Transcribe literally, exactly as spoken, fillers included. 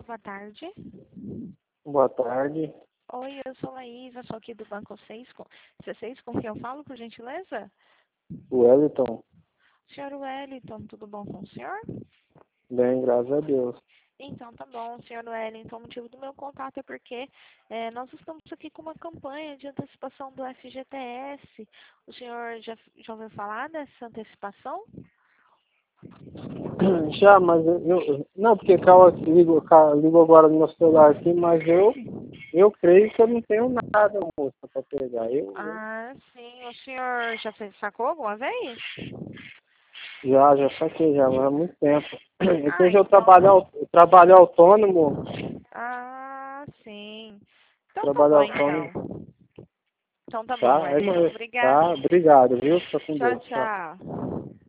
boa tarde. Boa tarde. Oi, eu sou Laísa, sou aqui do Banco seis, com, C seis, com quem eu falo, por gentileza? Wellington. Senhor Wellington, tudo bom com o senhor? Bem, graças a Deus. Então, tá bom, senhor Wellington. O motivo do meu contato é porque é, nós estamos aqui com uma campanha de antecipação do F G T S. O senhor já, já ouviu falar dessa antecipação? Já, mas eu, eu não, porque Cal ligo, Cal, ligo agora no meu celular aqui, mas eu, eu creio que eu não tenho nada, moça, para pegar. Eu, Ah, sim. O senhor já fez, sacou alguma vez? já, já saquei já, mas há muito tempo. É que Ah, hoje eu então. trabalho, au- eu trabalho autônomo, Ah, sim. Então tá trabalho bom, autônomo, então. Então tá bom, tá? É, Wellington. mas, Obrigada. tá, obrigado, viu? Fica com Tchau, Deus, tchau. tchau.